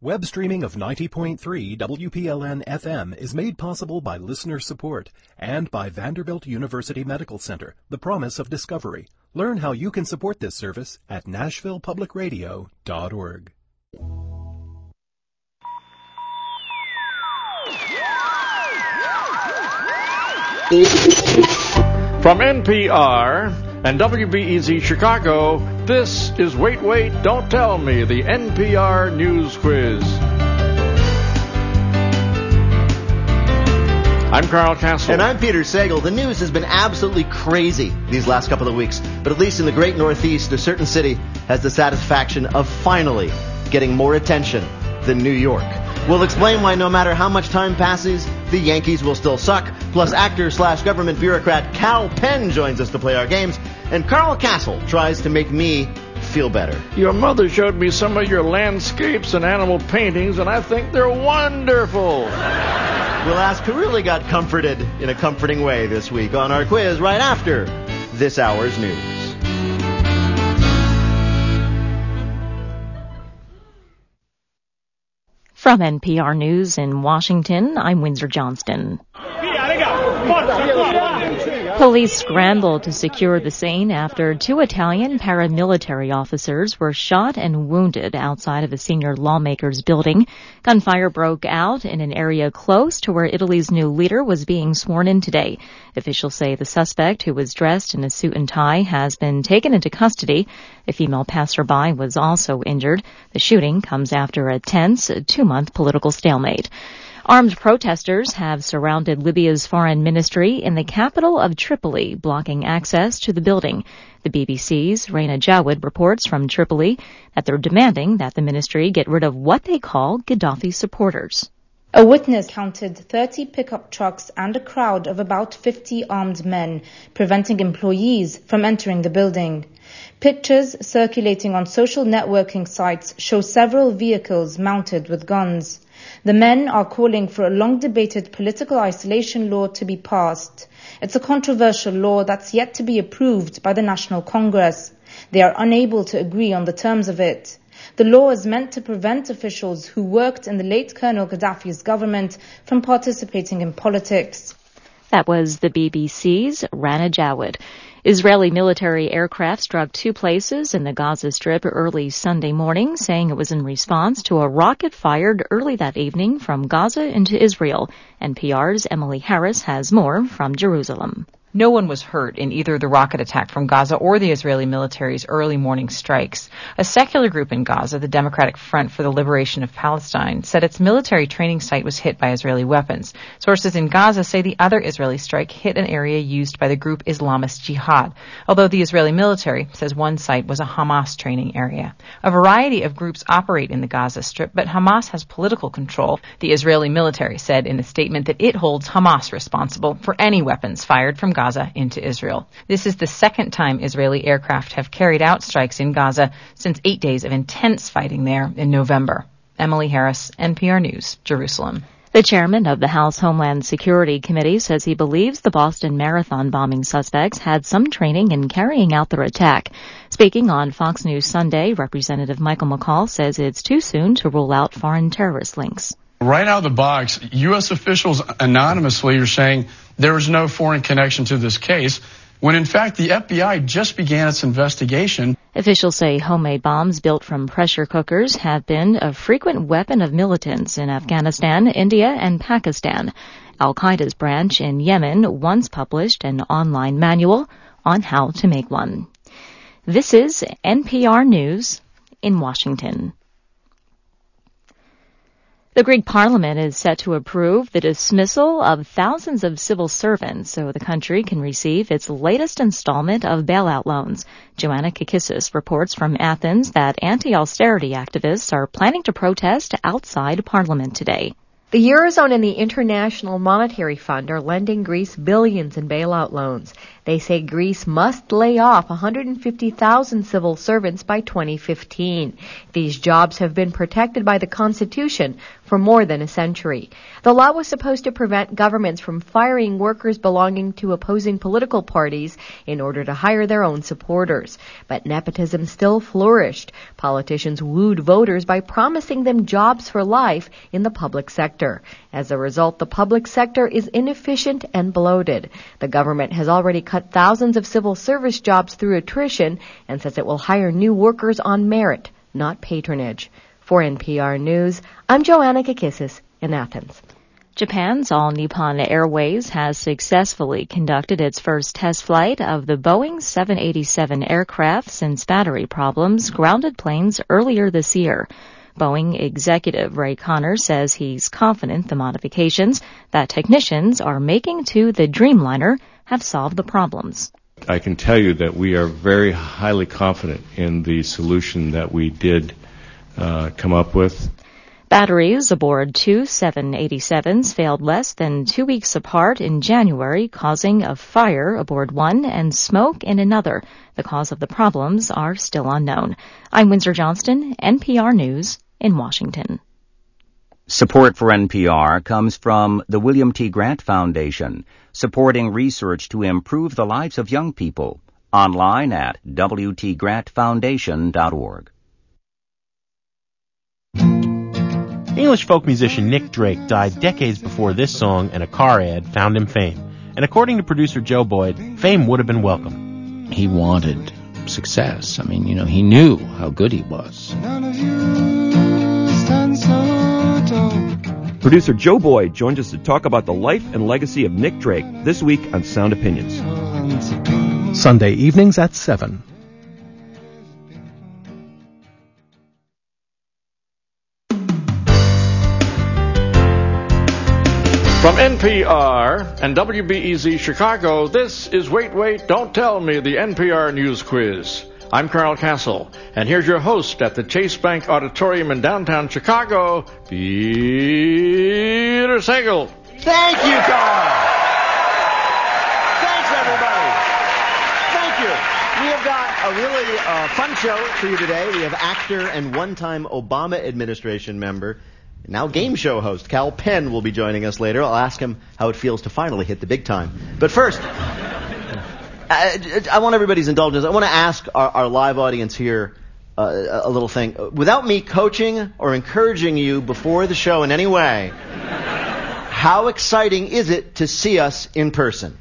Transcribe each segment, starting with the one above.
Web streaming of 90.3 WPLN FM is made possible by listener support and by Vanderbilt University Medical Center, the promise of discovery. Learn how you can support this service at nashvillepublicradio.org. From NPR and WBEZ Chicago, this is Wait, Wait, Don't Tell Me, the NPR News Quiz. I'm Carl Castle. And I'm Peter Sagal. The news has been absolutely crazy these last couple of weeks, but at least in the great Northeast, a certain city has the satisfaction of finally getting more attention than New York. We'll explain why no matter how much time passes, the Yankees will still suck. Plus, actor/government bureaucrat Kal Penn joins us to play our games. And Carl Castle tries to make me feel better. Your mother showed me some of your landscapes and animal paintings, and I think they're wonderful. We'll ask who really got comforted in a comforting way this week on our quiz right after this hour's news. From NPR News in Washington, I'm Windsor Johnston. Police scrambled to secure the scene after 2 Italian paramilitary officers were shot and wounded outside of a senior lawmaker's building. Gunfire broke out in an area close to where Italy's new leader was being sworn in today. Officials say the suspect, who was dressed in a suit and tie, has been taken into custody. A female passerby was also injured. The shooting comes after a tense 2-month political stalemate. Armed protesters have surrounded Libya's foreign ministry in the capital of Tripoli, blocking access to the building. The BBC's Raina Jawad reports from Tripoli that they're demanding that the ministry get rid of what they call Gaddafi supporters. A witness counted 30 pickup trucks and a crowd of about 50 armed men, preventing employees from entering the building. Pictures circulating on social networking sites show several vehicles mounted with guns. The men are calling for a long-debated political isolation law to be passed. It's a controversial law that's yet to be approved by the National Congress. They are unable to agree on the terms of it. The law is meant to prevent officials who worked in the late Colonel Gaddafi's government from participating in politics. That was the BBC's Raina Jawad. Israeli military aircraft struck 2 places in the Gaza Strip early Sunday morning, saying it was in response to a rocket fired early that evening from Gaza into Israel. NPR's Emily Harris has more from Jerusalem. No one was hurt in either the rocket attack from Gaza or the Israeli military's early morning strikes. A secular group in Gaza, the Democratic Front for the Liberation of Palestine, said its military training site was hit by Israeli weapons. Sources in Gaza say the other Israeli strike hit an area used by the group Islamist Jihad, although the Israeli military says one site was a Hamas training area. A variety of groups operate in the Gaza Strip, but Hamas has political control. The Israeli military said in a statement that it holds Hamas responsible for any weapons fired from Gaza into Israel. This is the second time Israeli aircraft have carried out strikes in Gaza since 8 days of intense fighting there in November. Emily Harris, NPR News, Jerusalem. The chairman of the House Homeland Security Committee says he believes the Boston Marathon bombing suspects had some training in carrying out their attack. Speaking on Fox News Sunday, Representative Michael McCaul says it's too soon to rule out foreign terrorist links. Right out of the box, U.S. officials anonymously are saying there is no foreign connection to this case, when in fact the FBI just began its investigation. Officials say homemade bombs built from pressure cookers have been a frequent weapon of militants in Afghanistan, India, and Pakistan. Al-Qaeda's branch in Yemen once published an online manual on how to make one. This is NPR News in Washington. The Greek parliament is set to approve the dismissal of thousands of civil servants so the country can receive its latest installment of bailout loans. Joanna Kakissis reports from Athens that anti-austerity activists are planning to protest outside parliament today. The Eurozone and the International Monetary Fund are lending Greece billions in bailout loans. They say Greece must lay off 150,000 civil servants by 2015. These jobs have been protected by the Constitution for more than a century. The law was supposed to prevent governments from firing workers belonging to opposing political parties in order to hire their own supporters. But nepotism still flourished. Politicians wooed voters by promising them jobs for life in the public sector. As a result, the public sector is inefficient and bloated. The government has already cut thousands of civil service jobs through attrition and says it will hire new workers on merit, not patronage. For NPR News, I'm Joanna Kakissis in Athens. Japan's All Nippon Airways has successfully conducted its first test flight of the Boeing 787 aircraft since battery problems grounded planes earlier this year. Boeing executive Ray Conner says he's confident the modifications that technicians are making to the Dreamliner have solved the problems. I can tell you that we are very highly confident in the solution that we did come up with. Batteries aboard two 787s failed less than 2 weeks apart in January, causing a fire aboard one and smoke in another. The cause of the problems are still unknown. I'm Windsor Johnston, NPR News in Washington. Support for NPR comes from the William T. Grant Foundation, supporting research to improve the lives of young people. Online at wtgrantfoundation.org. English folk musician Nick Drake died decades before this song and a car ad found him fame. And according to producer Joe Boyd, fame would have been welcome. He wanted success. I mean, he knew how good he was. None of you stand so tall. Producer Joe Boyd joins us to talk about the life and legacy of Nick Drake this week on Sound Opinions. Sunday evenings at 7. From NPR and WBEZ Chicago, this is Wait, Wait, Don't Tell Me, the NPR News Quiz. I'm Carl Castle, and here's your host at the Chase Bank Auditorium in downtown Chicago, Peter Sagal. Thank you, Carl. Thanks, everybody. Thank you. We have got a really fun show for you today. We have actor and one-time Obama administration member, now game show host, Kal Penn will be joining us later. I'll ask him how it feels to finally hit the big time. But first, I want everybody's indulgence. I want to ask our live audience here a little thing. Without me coaching or encouraging you before the show in any way, how exciting is it to see us in person?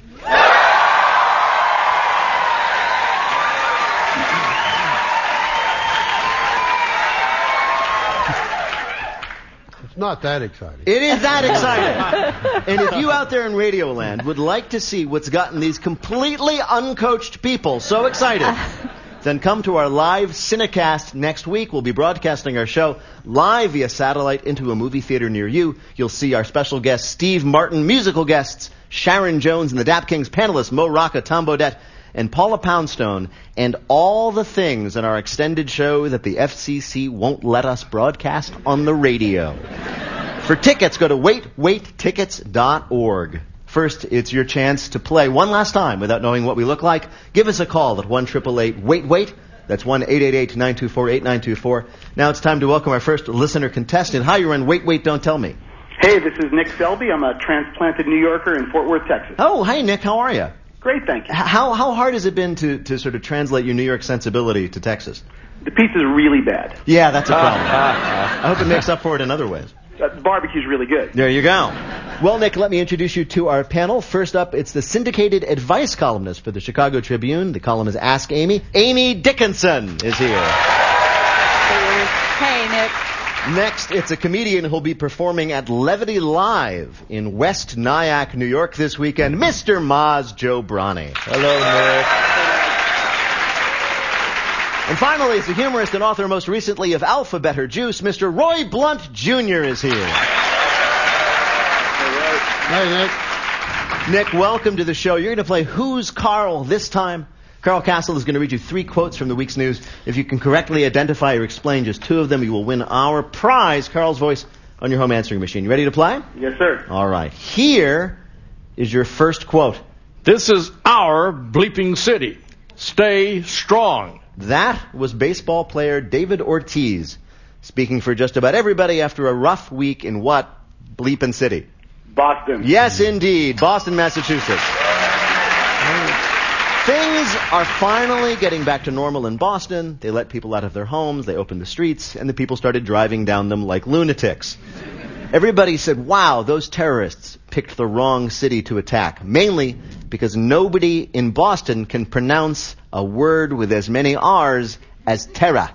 Not that exciting. It is that exciting. And if you out there in Radioland would like to see what's gotten these completely uncoached people so excited, then come to our live Cinecast next week. We'll be broadcasting our show live via satellite into a movie theater near you. You'll see our special guest Steve Martin, musical guests Sharon Jones and the Dap Kings, panelists Mo Rocca, Tom Bodette, and Paula Poundstone, and all the things in our extended show that the FCC won't let us broadcast on the radio. For tickets, go to waitwaittickets.org. First, it's your chance to play one last time without knowing what we look like. Give us a call at 1-888-WAIT-WAIT. That's 1-888-924-8924. Now it's time to welcome our first listener contestant. Hi, you're on Wait, Wait, Don't Tell Me. Hey, this is Nick Selby. I'm a transplanted New Yorker in Fort Worth, Texas. Oh, hey, Nick. How are you? Great, thank you. How hard has it been to sort of translate your New York sensibility to Texas? The pizza's really bad. Yeah, that's a problem. I hope it makes up for it in other ways. The barbecue's really good. There you go. Well, Nick, let me introduce you to our panel. First up, it's the syndicated advice columnist for the Chicago Tribune. The column is Ask Amy. Amy Dickinson is here. Hey, Nick. Next, it's a comedian who'll be performing at Levity Live in West Nyack, New York this weekend, Mr. Maz Jobrani. Hello, Nick. And finally, it's a humorist and author most recently of Alphabet or Juice, Mr. Roy Blunt Jr. is here. Hey, Nick. Nick, welcome to the show. You're going to play Who's Carl this time. Carl Castle is going to read you 3 quotes from the week's news. If you can correctly identify or explain just 2 of them, you will win our prize, Carl's Voice, on your home answering machine. You ready to play? Yes, sir. All right. Here is your first quote. This is our bleeping city. Stay strong. That was baseball player David Ortiz speaking for just about everybody after a rough week in what bleeping city? Boston. Yes, indeed. Boston, Massachusetts. Things are finally getting back to normal in Boston. They let people out of their homes, they opened the streets, and the people started driving down them like lunatics. Everybody said, wow, those terrorists picked the wrong city to attack, mainly because nobody in Boston can pronounce a word with as many R's as terra.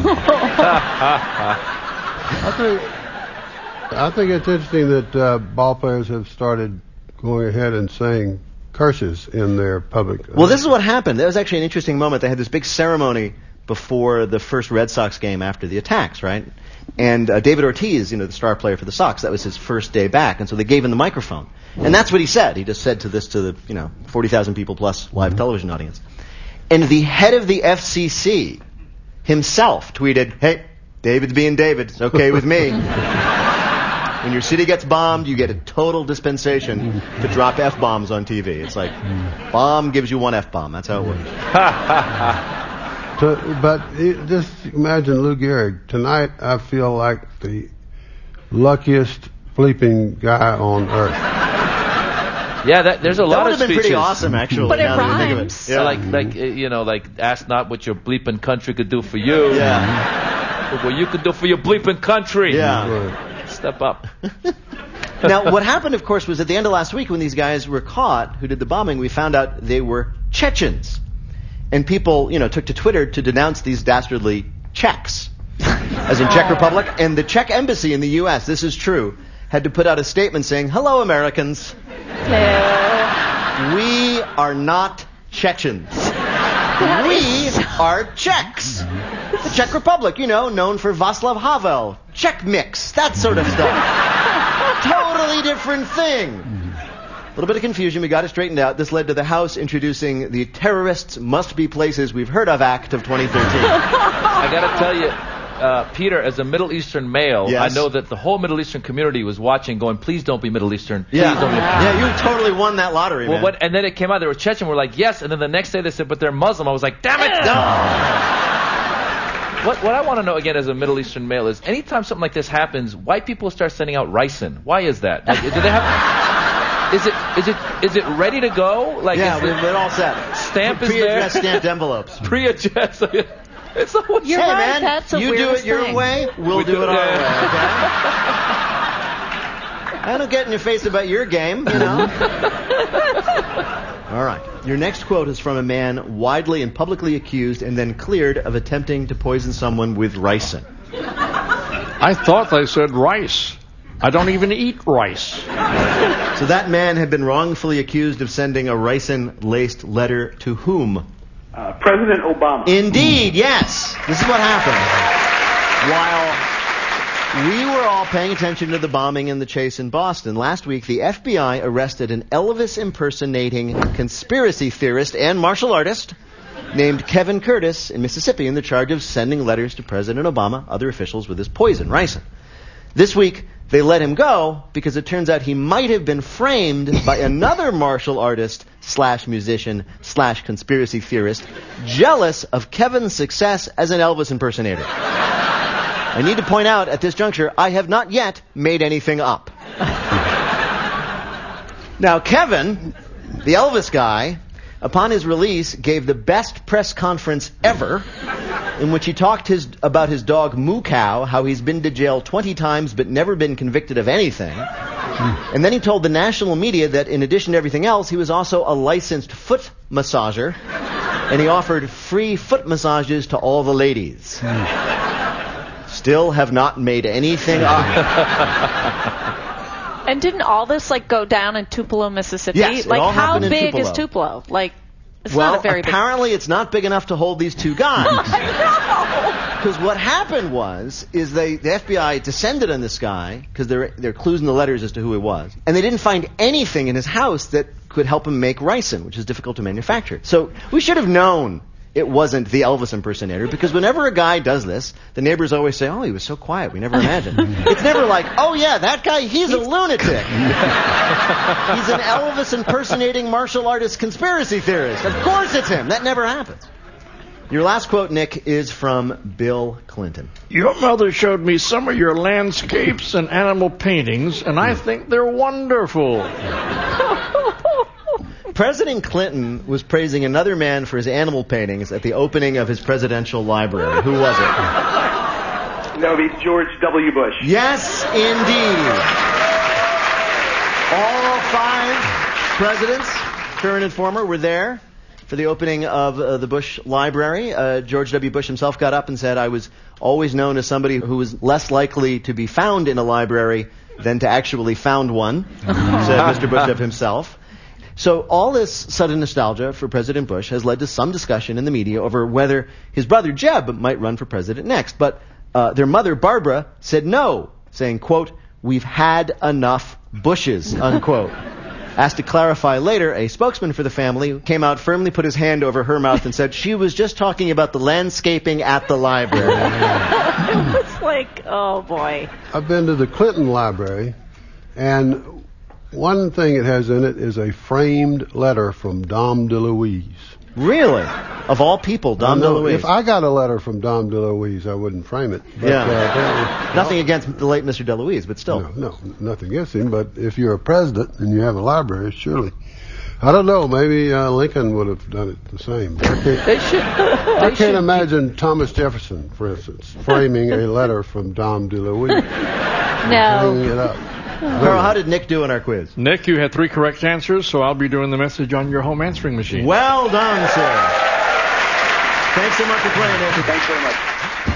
I think it's interesting that ball players have started going ahead and saying curses in their public. Well, this is what happened. That was actually an interesting moment. They had this big ceremony before the first Red Sox game after the attacks, right? And David Ortiz, the star player for the Sox, that was his first day back, and so they gave him the microphone. And that's what he said. He just said to the 40,000 people plus live television audience. And the head of the FCC himself tweeted, "Hey, David's being David. It's okay with me. When your city gets bombed, you get a total dispensation to drop F-bombs on TV. It's like, bomb gives you one F-bomb. That's how it works." But just imagine Lou Gehrig. Tonight, I feel like the luckiest bleeping guy on earth. Yeah, there's a lot of speeches. That would have been pretty awesome, actually. But it rhymes. Yeah. Like ask not what your bleeping country could do for you. Yeah. But what you could do for your bleeping country. Yeah. Right. Step up. Now, what happened, of course, was at the end of last week when these guys were caught who did the bombing, we found out they were Chechens. And people, took to Twitter to denounce these dastardly Czechs, as in Czech Republic. And the Czech embassy in the U.S., this is true, had to put out a statement saying, "Hello, Americans. Hello. We are not Chechens. We are Czechs." The Czech Republic, known for Václav Havel, Czech mix, that sort of stuff. Totally different thing. A little bit of confusion. We got it straightened out. This led to the House introducing the Terrorists Must Be Places We've Heard of Act of 2013. I got to tell you, Peter, as a Middle Eastern male, yes. I know that the whole Middle Eastern community was watching going, please don't be Middle Eastern. Please Yeah. don't be. Yeah, you totally won that lottery, man. And then it came out, they were Chechen. We're like, yes. And then the next day they said, but they're Muslim. I was like, damn it. What I want to know, again, as a Middle Eastern male is, anytime something like this happens, white people start sending out ricin. Why is that? Like, do they have... Is it ready to go? Like, yeah, we're all set. Stamp is there. Pre-addressed stamped envelopes. Pre-addressed. It's a, You're hey, right. man, That's a you do it your thing. way, we'll do it our way. Okay? I don't get in your face about your game, All right. Your next quote is from a man widely and publicly accused and then cleared of attempting to poison someone with ricin. I thought they said rice. I don't even eat rice. So that man had been wrongfully accused of sending a ricin-laced letter to whom? President Obama. Indeed, yes. This is what happened. While we were all paying attention to the bombing and the chase in Boston, last week the FBI arrested an Elvis-impersonating conspiracy theorist and martial artist named Kevin Curtis in Mississippi in the charge of sending letters to President Obama, other officials, with his poison, ricin. This week, they let him go because it turns out he might have been framed by another martial artist / musician / conspiracy theorist jealous of Kevin's success as an Elvis impersonator. I need to point out at this juncture, I have not yet made anything up. Now, Kevin, the Elvis guy, upon his release, gave the best press conference ever, in which he talked about his dog Moo Cow, how he's been to jail 20 times but never been convicted of anything. And then he told the national media that in addition to everything else, he was also a licensed foot massager, and he offered free foot massages to all the ladies. Still have not made anything up. And didn't all this go down in Tupelo, Mississippi? Yes, it all how happened in big Tupelo. is Tupelo? It's well, not a very apparently it's not big enough to hold these two guys. Because what happened is the FBI descended on this guy because there are clues in the letters as to who he was, and they didn't find anything in his house that could help him make ricin, which is difficult to manufacture. So we should have known it wasn't the Elvis impersonator, because whenever a guy does this, the neighbors always say, oh, he was so quiet, we never imagined. It's never like, oh yeah, that guy, he's a lunatic. He's an Elvis impersonating martial artist conspiracy theorist. Of course it's him. That never happens. Your last quote, Nick, is from Bill Clinton. Your mother showed me some of your landscapes and animal paintings, and I think they're wonderful. President Clinton was praising another man for his animal paintings at the opening of his presidential library. Who was it? That would be George W. Bush. Yes, indeed. All 5 presidents, current and former, were there for the opening of the Bush Library. George W. Bush himself got up and said, I was always known as somebody who was less likely to be found in a library than to actually found one, said Mr. Bush of himself. So all this sudden nostalgia for President Bush has led to some discussion in the media over whether his brother Jeb might run for president next. But their mother, Barbara, said no, saying, quote, we've had enough Bushes, unquote. Asked to clarify later, a spokesman for the family came out, firmly put his hand over her mouth and said she was just talking about the landscaping at the library. It was like, oh boy. I've been to the Clinton Library, and one thing it has in it is a framed letter from Dom DeLuise. Really? Of all people, Dom DeLuise. If I got a letter from Dom DeLuise, I wouldn't frame it. But, nothing against the late Mr. DeLuise, but still. No, nothing against him. But if you're a president and you have a library, surely. I don't know. Maybe Lincoln would have done it the same. I can't imagine Thomas Jefferson, for instance, framing a letter from Dom DeLuise. Hanging it up. Carl, how did Nick do in our quiz? Nick, you had 3 correct answers, so I'll be doing the message on your home answering machine. Well done, sir. Thanks so much for playing, Nick. Thanks very much.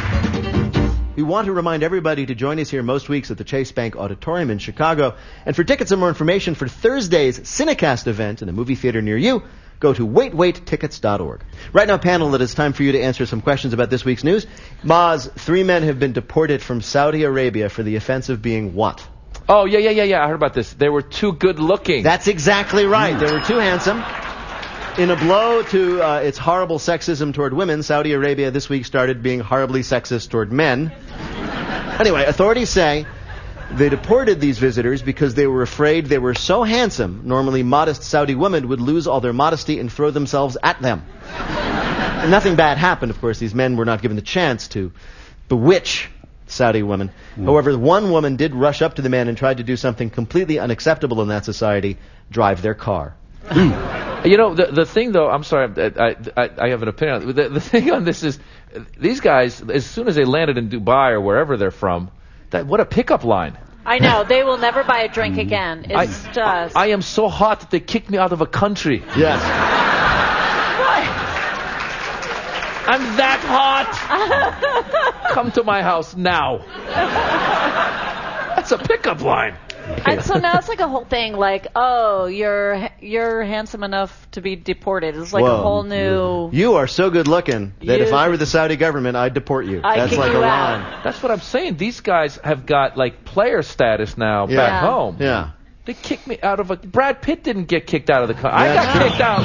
We want to remind everybody to join us here most weeks at the Chase Bank Auditorium in Chicago. And for tickets and more information for Thursday's Cinecast event in a movie theater near you, go to waitwaittickets.org. Right now, panel, it is time for you to answer some questions about this week's news. Maz, 3 men have been deported from Saudi Arabia for the offense of being what? Oh, yeah. I heard about this. They were too good looking. That's exactly right. They were too handsome. In a blow to its horrible sexism toward women, Saudi Arabia this week started being horribly sexist toward men. Anyway, authorities say they deported these visitors because they were afraid they were so handsome, normally modest Saudi women would lose all their modesty and throw themselves at them. And nothing bad happened, of course. These men were not given the chance to bewitch Saudi women. However, one woman did rush up to the men and tried to do something completely unacceptable in that society, drive their car. You know, the thing, though, I'm sorry, I have an opinion. The thing on this is, these guys, as soon as they landed in Dubai or wherever they're from, what a pickup line. I know. They will never buy a drink again. It's just... I am so hot that they kicked me out of a country. Yes. I'm that hot. Come to my house now. That's a pickup line. And so now it's like a whole thing, like, oh, you're handsome enough to be deported. It's like a whole new... You are so good looking that if I were the Saudi government, I'd deport you. That's like a line. That's what I'm saying. These guys have got, like, player status now back home. Yeah. They kicked me out of a... Brad Pitt didn't get kicked out of the country. I got kicked out.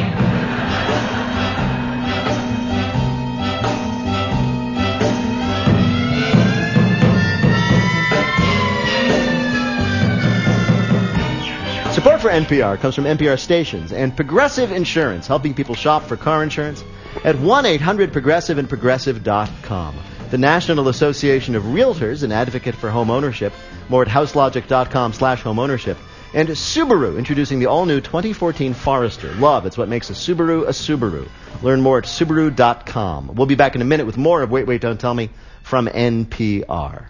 Support for NPR comes from NPR stations and Progressive Insurance, helping people shop for car insurance at 1-800-PROGRESSIVE and Progressive.com. The National Association of Realtors, an advocate for home ownership, more at houselogic.com/homeownership. And Subaru, introducing the all-new 2014 Forester. Love, it's what makes a Subaru a Subaru. Learn more at Subaru.com. We'll be back in a minute with more of Wait, Wait, Don't Tell Me from NPR.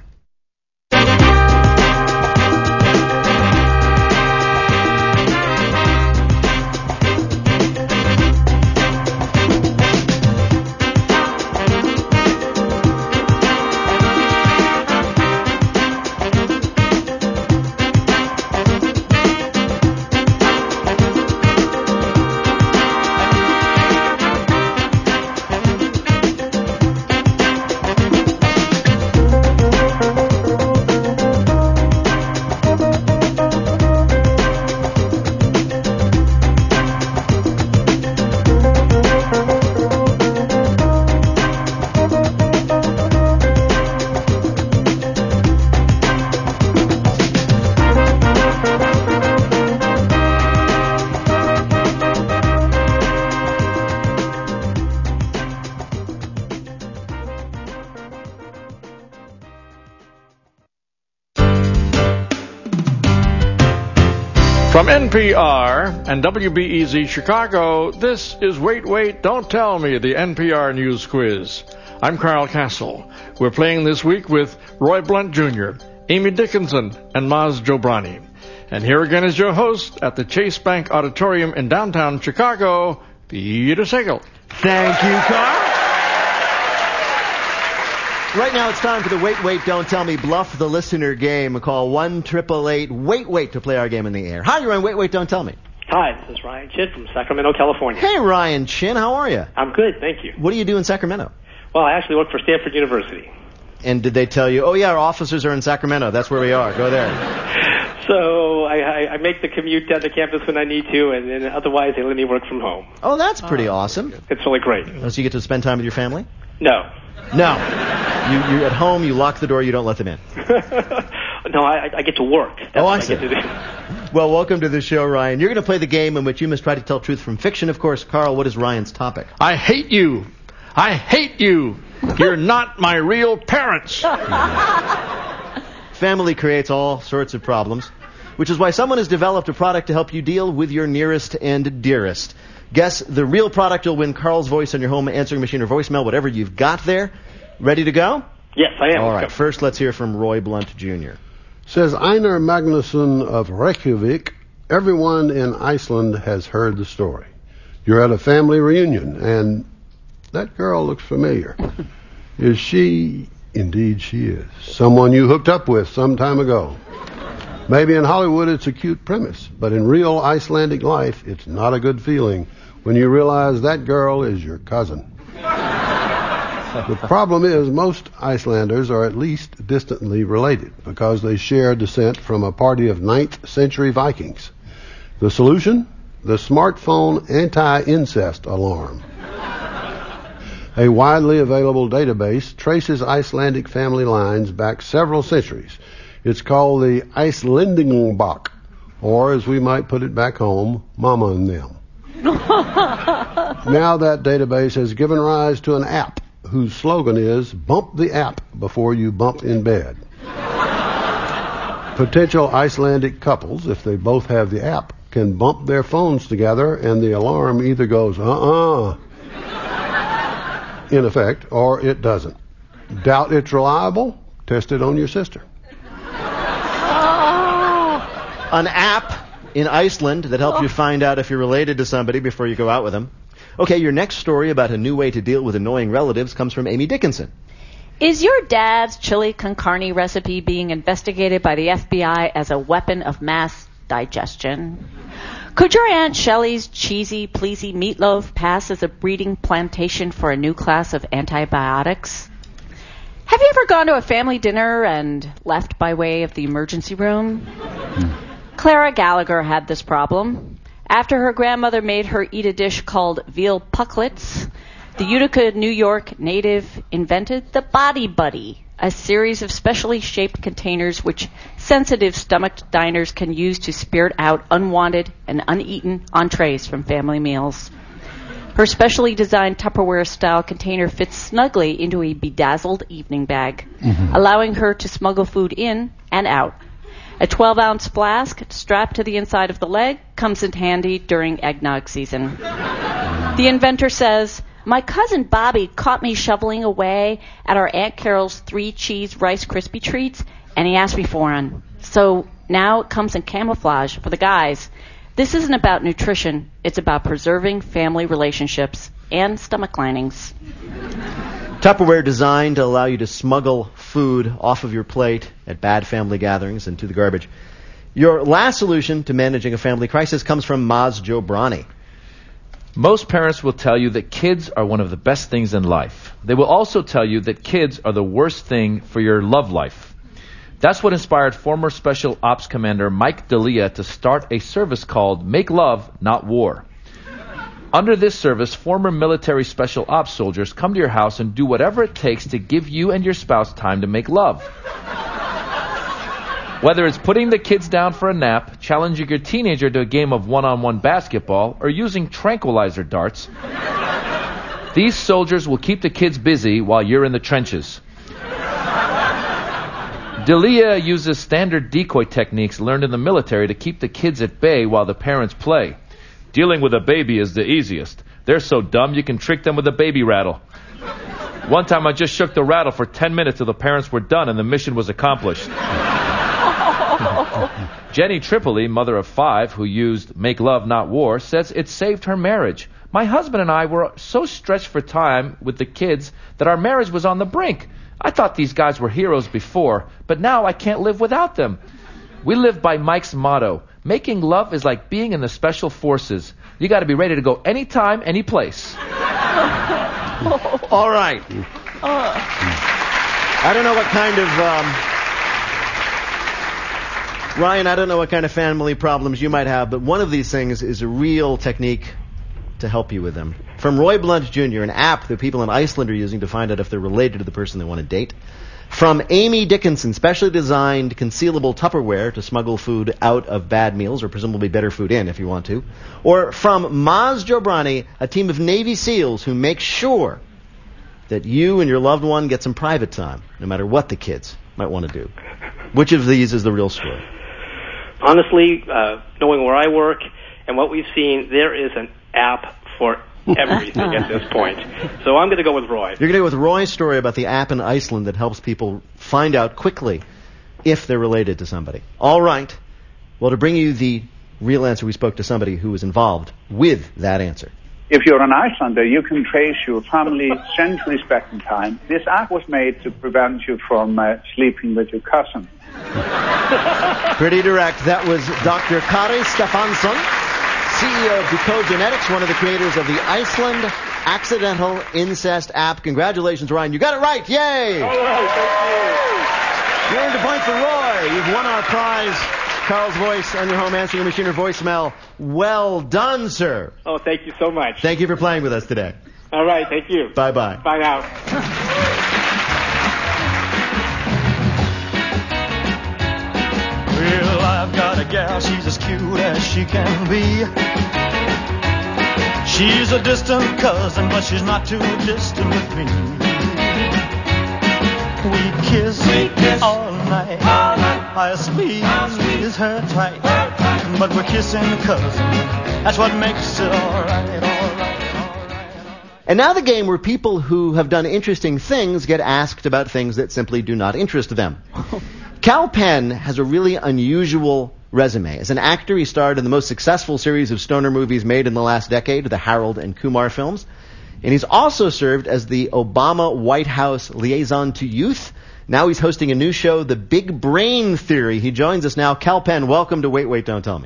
From NPR and WBEZ Chicago, this is Wait, Wait, Don't Tell Me, the NPR News Quiz. I'm Carl Castle. We're playing this week with Roy Blunt Jr., Amy Dickinson, and Maz Jobrani. And here again is your host at the Chase Bank Auditorium in downtown Chicago, Peter Sagal. Thank you, Carl. Right now it's time for the Wait, Wait, Don't Tell Me Bluff the Listener game. Call 1-888-WAIT-WAIT to play our game in the air. Hi, you're on Wait, Wait, Don't Tell Me. Hi, this is Ryan Chin from Sacramento, California. Hey, Ryan Chin, how are you? I'm good, thank you. What do you do in Sacramento? Well, I actually work for Stanford University. And did they tell you, oh yeah, our officers are in Sacramento, that's where we are, go there? So I make the commute down to campus when I need to, and then otherwise they let me work from home. Oh, that's pretty awesome. It's really great. Oh, so you get to spend time with your family? No. No. You're at home, you lock the door, you don't let them in. No, I get to work. That's I what see. I get to do. Well, welcome to the show, Ryan. You're going to play the game in which you must try to tell truth from fiction. Of course, Carl, what is Ryan's topic? I hate you. I hate you. You're not my real parents. Family creates all sorts of problems, which is why someone has developed a product to help you deal with your nearest and dearest. Guess the real product. You'll win Carl's voice on your home answering machine or voicemail, whatever you've got there. Ready to go? Yes, I am. All right, first let's hear from Roy Blunt Jr. Says Einar Magnusson of Reykjavik, everyone in Iceland has heard the story. You're at a family reunion, and that girl looks familiar. Is she? Indeed she is. Someone you hooked up with some time ago. Maybe in Hollywood it's a cute premise, but in real Icelandic life it's not a good feeling when you realize that girl is your cousin. The problem is most Icelanders are at least distantly related because they share descent from a party of 9th century Vikings. The solution? The smartphone anti-incest alarm. A widely available database traces Icelandic family lines back several centuries. It's called the Icelandingbok, or as we might put it back home, Mama and Them. Now that database has given rise to an app whose slogan is, bump the app before you bump in bed. Potential Icelandic couples, if they both have the app, can bump their phones together and the alarm either goes, in effect, or it doesn't. Doubt it's reliable? Test it on your sister. An app in Iceland that helps you find out if you're related to somebody before you go out with them. Okay, your next story about a new way to deal with annoying relatives comes from Amy Dickinson. Is your dad's chili con carne recipe being investigated by the FBI as a weapon of mass digestion? Could your Aunt Shelley's cheesy, pleasy meatloaf pass as a breeding plantation for a new class of antibiotics? Have you ever gone to a family dinner and left by way of the emergency room? Clara Gallagher had this problem. After her grandmother made her eat a dish called veal pucklets, the Utica, New York native invented the Body Buddy, a series of specially shaped containers which sensitive-stomached diners can use to spirit out unwanted and uneaten entrees from family meals. Her specially designed Tupperware-style container fits snugly into a bedazzled evening bag, allowing her to smuggle food in and out. A 12-ounce flask strapped to the inside of the leg comes in handy during eggnog season. The inventor says, "My cousin Bobby caught me shoveling away at our Aunt Carol's 3-cheese Rice Krispie treats, and he asked me for one. So now it comes in camouflage for the guys. This isn't about nutrition. It's about preserving family relationships and stomach linings." Tupperware designed to allow you to smuggle food off of your plate at bad family gatherings into the garbage. Your last solution to managing a family crisis comes from Maz Jobrani. Most parents will tell you that kids are one of the best things in life. They will also tell you that kids are the worst thing for your love life. That's what inspired former Special Ops Commander Mike D'Elia to start a service called Make Love, Not War. Under this service, former military Special Ops soldiers come to your house and do whatever it takes to give you and your spouse time to make love. Whether it's putting the kids down for a nap, challenging your teenager to a game of one-on-one basketball, or using tranquilizer darts, these soldiers will keep the kids busy while you're in the trenches. Delia uses standard decoy techniques learned in the military to keep the kids at bay while the parents play. Dealing with a baby is the easiest. They're so dumb you can trick them with a baby rattle. One time I just shook the rattle for 10 minutes till the parents were done and the mission was accomplished. Jenny Tripoli, mother of 5, who used Make Love Not War, says it saved her marriage. My husband and I were so stretched for time with the kids that our marriage was on the brink. I thought these guys were heroes before, but now I can't live without them. We live by Mike's motto. Making love is like being in the special forces. You got to be ready to go anytime, any place. All right. I don't know what kind of... Ryan, I don't know what kind of family problems you might have, but one of these things is a real technique to help you with them. From Roy Blunt Jr., an app that people in Iceland are using to find out if they're related to the person they want to date. From Amy Dickinson, specially designed concealable Tupperware to smuggle food out of bad meals, or presumably better food in if you want to. Or from Maz Jobrani, a team of Navy SEALs who make sure that you and your loved one get some private time, no matter what the kids might want to do. Which of these is the real story? Honestly, knowing where I work and what we've seen, there is an app for everything at this point. So I'm going to go with Roy. You're going to go with Roy's story about the app in Iceland that helps people find out quickly if they're related to somebody. All right. Well, to bring you the real answer, we spoke to somebody who was involved with that answer. If you're an Icelander, you can trace your family's centuries back in time. This app was made to prevent you from sleeping with your cousin. Pretty direct. That was Dr. Kari Stefansson, CEO of Decode Genetics, one of the creators of the Iceland Accidental Incest app. Congratulations, Ryan. You got it right. Yay! All right, thank you. You earned a point for Roy. You've won our prize, Carl's Voice, on your home answering machine or voicemail. Well done, sir. Oh, thank you so much. Thank you for playing with us today. All right, thank you. Bye-bye. Bye now. Well, I've got a gal, she's as cute as she can be. She's a distant cousin, but she's not too distant with me. We kiss all night. I squeeze her tight, but we're kissing cousins. That's what makes it all right. And now the game where people who have done interesting things get asked about things that simply do not interest them. Kal Penn has a really unusual resume. As an actor, he starred in the most successful series of stoner movies made in the last decade, the Harold and Kumar films. And he's also served as the Obama White House liaison to youth. Now he's hosting a new show, The Big Brain Theory. He joins us now. Kal Penn, welcome to Wait, Wait, Don't Tell Me.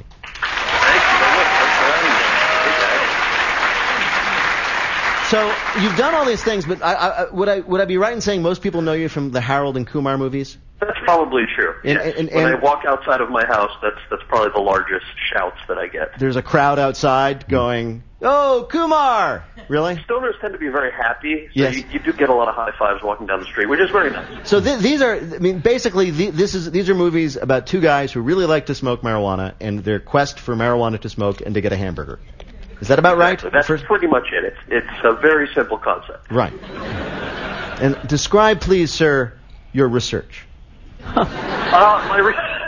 So you've done all these things, but would I be right in saying most people know you from the Harold and Kumar movies? That's probably true. And when I walk outside of my house, that's probably the largest shouts that I get. There's a crowd outside going, "Oh, Kumar!" Really? Stoners tend to be very happy, so yes. you do get a lot of high fives walking down the street, which is very nice. So these are, I mean, basically these are movies about two guys who really like to smoke marijuana and their quest for marijuana to smoke and to get a hamburger. Is that about right? That's pretty much it. It's a very simple concept. Right. And describe, please, sir, your research. My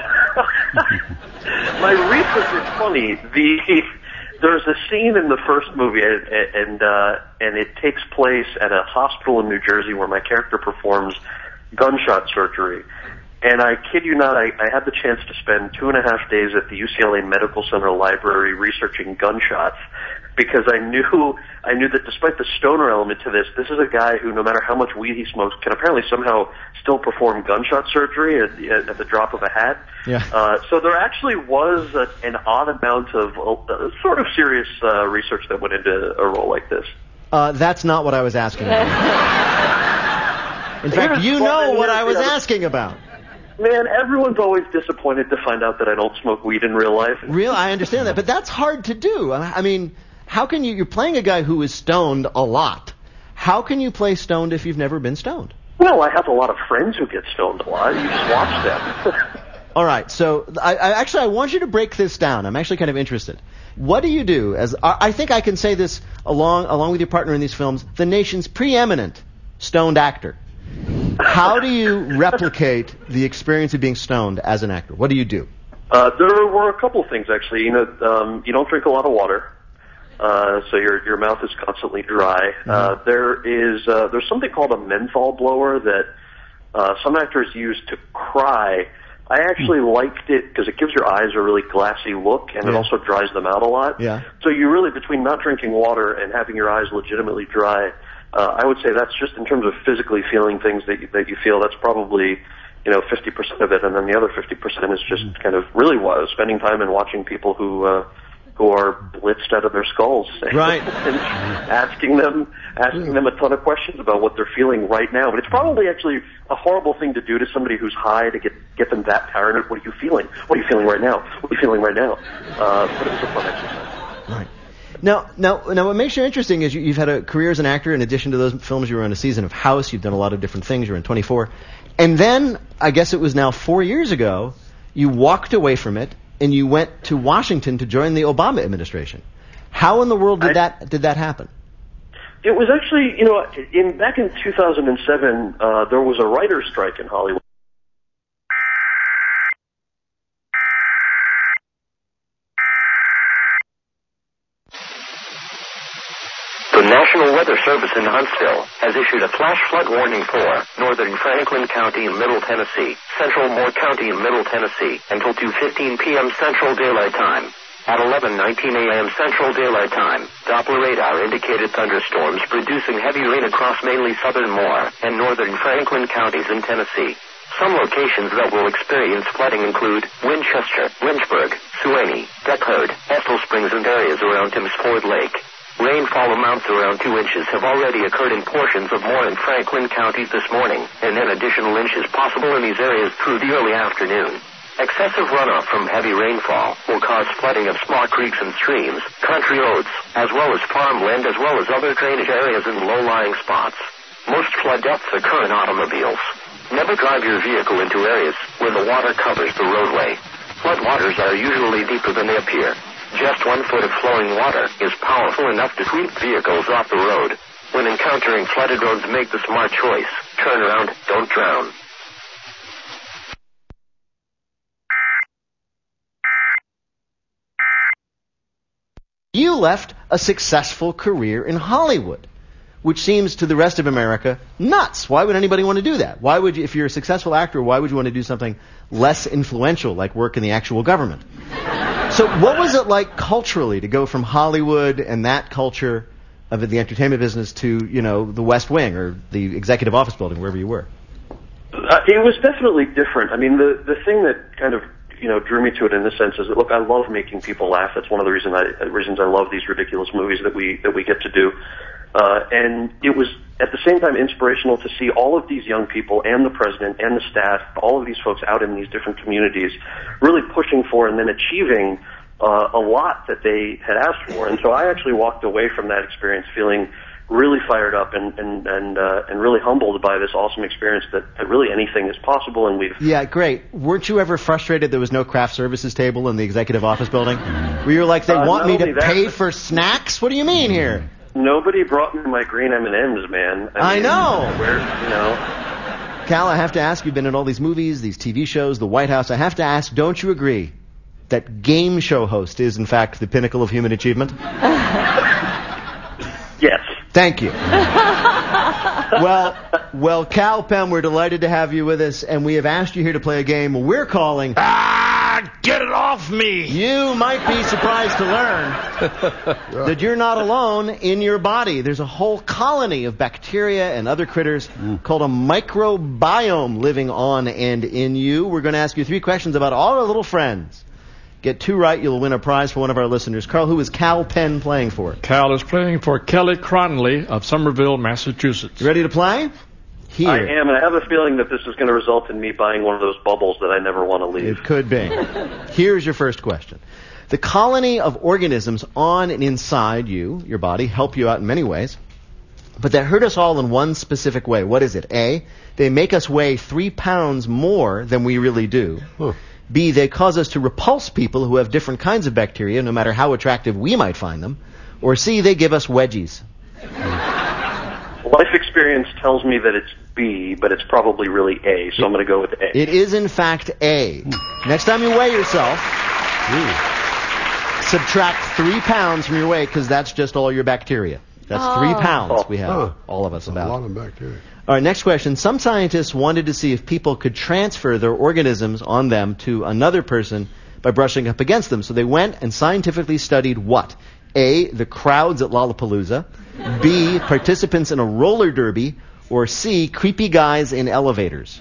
research is funny. There's a scene in the first movie, and it takes place at a hospital in New Jersey where my character performs gunshot surgery. And I kid you not, I had the chance to spend 2.5 days at the UCLA Medical Center Library researching gunshots, because I knew that despite the stoner element to this is a guy who, no matter how much weed he smokes, can apparently somehow still perform gunshot surgery at the drop of a hat. Yeah. So there actually was an odd amount of sort of serious research that went into a role like this. That's not what I was asking about. In fact, you know what I was asking about. Man, everyone's always disappointed to find out that I don't smoke weed in real life. I understand that, but that's hard to do. I mean, how can you're playing a guy who is stoned a lot. How can you play stoned if you've never been stoned? Well, I have a lot of friends who get stoned a lot. You just watch them. All right, so I want you to break this down. I'm actually kind of interested. What do you do as, I think I can say this along with your partner in these films, the nation's preeminent stoned actor. How do you replicate the experience of being stoned as an actor? What do you do? There were a couple of things, actually. You don't drink a lot of water, so your mouth is constantly dry. There's something called a menthol blower that some actors use to cry. I actually liked it because it gives your eyes a really glassy look, and it also dries them out a lot. Yeah. So you really, between not drinking water and having your eyes legitimately dry, I would say that's just in terms of physically feeling things that you feel, that's probably 50% of it, and then the other 50% is just kind of really spending time and watching people who are blitzed out of their skulls, right? And asking them a ton of questions about what they're feeling right now. But it's probably actually a horrible thing to do to somebody who's high to get them that paranoid. What are you feeling? What are you feeling right now? What are you feeling right now? But it was a fun exercise. Right. Now, what makes you interesting is you've had a career as an actor. In addition to those films, you were on a season of House. You've done a lot of different things. You're in 24. And then, I guess it was now 4 years ago, you walked away from it and you went to Washington to join the Obama administration. How in the world did that happen? It was actually, back in 2007, there was a writer's strike in Hollywood. The National Weather Service in Huntsville has issued a flash flood warning for northern Franklin County and Middle Tennessee, central Moore County and Middle Tennessee until 2:15 p.m. Central Daylight Time. At 11:19 a.m. Central Daylight Time, Doppler radar indicated thunderstorms producing heavy rain across mainly southern Moore and northern Franklin counties in Tennessee. Some locations that will experience flooding include Winchester, Lynchburg, Suwanee, Deptford, Ethel Springs, and areas around Timms Ford Lake. Rainfall amounts around 2 inches have already occurred in portions of Moore and Franklin counties this morning, and then additional inches possible in these areas through the early afternoon. Excessive runoff from heavy rainfall will cause flooding of small creeks and streams, country roads, as well as farmland, as well as other drainage areas and low-lying spots. Most flood depths occur in automobiles. Never drive your vehicle into areas where the water covers the roadway. Flood waters are usually deeper than they appear. Just 1 foot of flowing water is powerful enough to sweep vehicles off the road. When encountering flooded roads, make the smart choice. Turn around, don't drown. You left a successful career in Hollywood, which seems to the rest of America nuts. Why would anybody want to do that? Why would you, if you're a successful actor, why would you want to do something less influential, like work in the actual government? So what was it like culturally to go from Hollywood and that culture of the entertainment business to, the West Wing or the executive office building, wherever you were? It was definitely different. I mean, the thing that kind of, drew me to it in this sense is that, look, I love making people laugh. That's one of the reasons I love these ridiculous movies that we get to do. And it was at the same time inspirational to see all of these young people and the president and the staff, all of these folks out in these different communities really pushing for and then achieving a lot that they had asked for. And so I actually walked away from that experience feeling really fired up and really humbled by this awesome experience that really anything is possible. And Yeah, great. Weren't you ever frustrated there was no craft services table in the executive office building? Where you're like, they want me to pay for snacks? What do you mean here? Nobody brought me my green M&Ms, man. I know. Where, Cal, I have to ask, you've been in all these movies, these TV shows, the White House. I have to ask, don't you agree that game show host is, in fact, the pinnacle of human achievement? Yes. Thank you. Well, Cal Penn, we're delighted to have you with us, and we have asked you here to play a game we're calling... Get it off me! You might be surprised to learn that you're not alone in your body. There's a whole colony of bacteria and other critters called a microbiome living on and in you. We're going to ask you 3 questions about all our little friends. Get 2 right, you'll win a prize for one of our listeners. Carl, who is Cal Penn playing for? Cal is playing for Kelly Cronley of Somerville, Massachusetts. You ready to play? Here. I am, and I have a feeling that this is going to result in me buying one of those bubbles that I never want to leave. It could be. Here's your first question. The colony of organisms on and inside you, your body, help you out in many ways, but they hurt us all in one specific way. What is it? A, they make us weigh 3 pounds more than we really do. B, they cause us to repulse people who have different kinds of bacteria, no matter how attractive we might find them. Or C, they give us wedgies. Life experience tells me that it's B, but it's probably really A, so I'm going to go with A. It is, in fact, A. Next time you weigh yourself, subtract 3 pounds from your weight, because that's just all your bacteria. That's 3 pounds we have, all of us, about. A lot of bacteria. All right, next question. Some scientists wanted to see if people could transfer their organisms on them to another person by brushing up against them. So they went and scientifically studied what? A, the crowds at Lollapalooza. B, participants in a roller derby. Or C, creepy guys in elevators.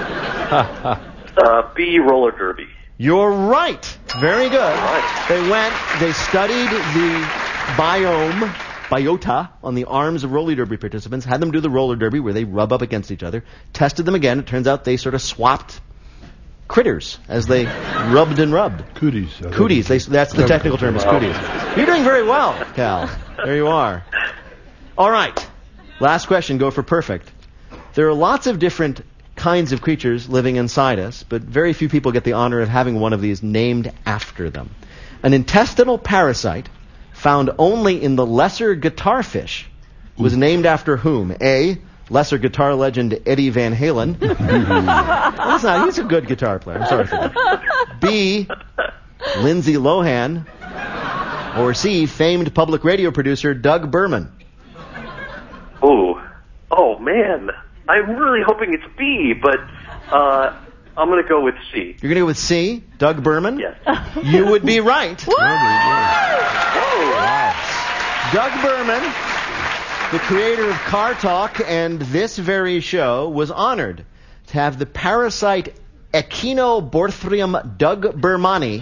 B, roller derby. You're right. Very good. Right. They studied the biota on the arms of roller derby participants, had them do the roller derby where they rub up against each other, tested them again. It turns out they sort of swapped critters as they rubbed and rubbed. Cooties. Cooties. That's the technical term, is cooties. You're doing very well, Cal. There you are. All right. Last question. Go for perfect. There are lots of different kinds of creatures living inside us, but very few people get the honor of having one of these named after them. An intestinal parasite found only in the lesser guitarfish was named after whom? A, lesser guitar legend Eddie Van Halen. Well, he's a good guitar player. I'm sorry for that. B, Lindsay Lohan. Or C, famed public radio producer Doug Berman. Oh man, I'm really hoping it's B, but I'm going to go with C. You're going to go with C, Doug Berman? Yes. You would be right. Doug Berman, the creator of Car Talk and this very show, was honored to have the parasite Echinoborthrium Doug Bermani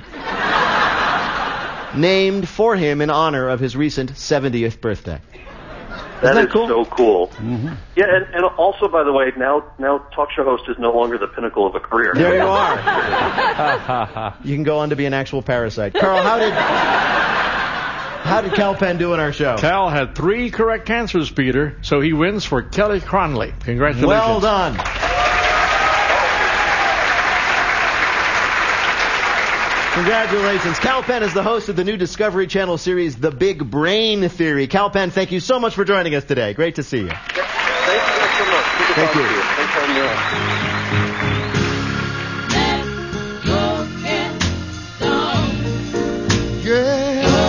named for him in honor of his recent 70th birthday. That is cool? So cool. Mm-hmm. Yeah, and also, by the way, now talk show host is no longer the pinnacle of a career. There you are. You can go on to be an actual parasite. Carl, how did Cal Penn do in our show? Cal had 3 correct answers, Peter, so he wins for Kelly Cronley. Congratulations. Well done. Congratulations. Cal Penn is the host of the new Discovery Channel series, The Big Brain Theory. Cal Penn, thank you so much for joining us today. Great to see you. Thank you so much. Thank you. Thanks for having me on. Yeah.